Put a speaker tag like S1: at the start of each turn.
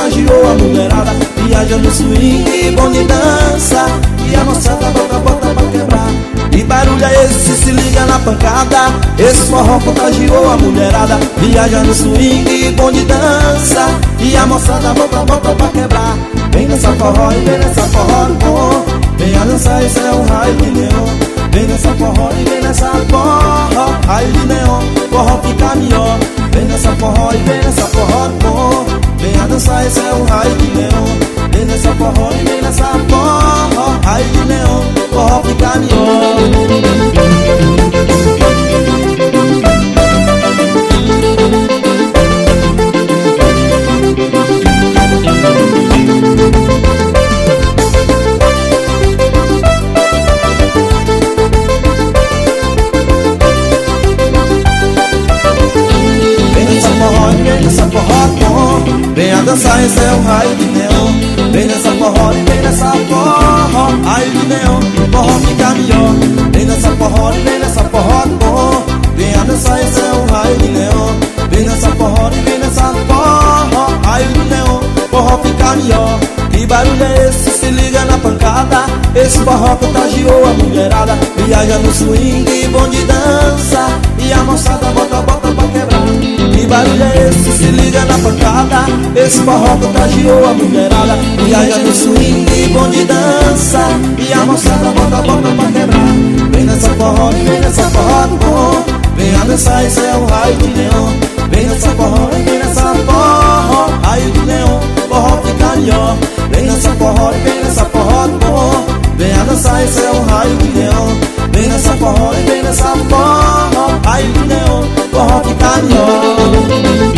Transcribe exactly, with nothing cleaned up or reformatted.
S1: contagiou a mulherada. Viaja no swing, bom de dança, e a moçada bota, bota pra quebrar. Que barulho é esse? Se liga na pancada. Esse forró contagiou a mulherada. Viaja no swing, bom de dança, e a moçada bota, bota pra quebrar. Vem nessa forró e vem nessa forró do bom. Vem a dançar, esse é um raio de neon. Vem nessa forró e vem nessa forró, raio de neon, forró fica melhor. Vem nessa forró e vem nessa forró do bom. Vem a dançar, esse é um raio de neon. Vem nessa forró e vem nessa forró, raio de neon, forró fica melhor. Vem a dançar, esse é um raio de neon. Vem nessa forró e vem nessa forró, raio de neon, forró fica melhor. Vem nessa forró e vem nessa forró bom. Vem a dançar, esse é um raio de neon. Vem nessa forró e vem nessa forró, raio de neon, forró fica melhor. Que barulho é esse? Se liga na pancada. Esse forró contagiou a mulherada. Viaja no swing, bom de dança, e a moçada bota, bota pra quebrar. Que barulho é esse? Se liga na pancada. Esse forró contagiou a mulherada. Viaja no swing, bom de dança, e a moçada bota, bota pra quebrar. Vem nessa forró e vem nessa forró do bom. Vem a dançar, esse é um raio de neon. Vem nessa forró e vem nessa forró, raio de neon, forró fica melhor. Vem nessa forró e vem nessa forró do bom. Vem a dançar, esse é um raio de neon. Vem nessa forró e vem nessa forró, raio de neon, forró fica melhor.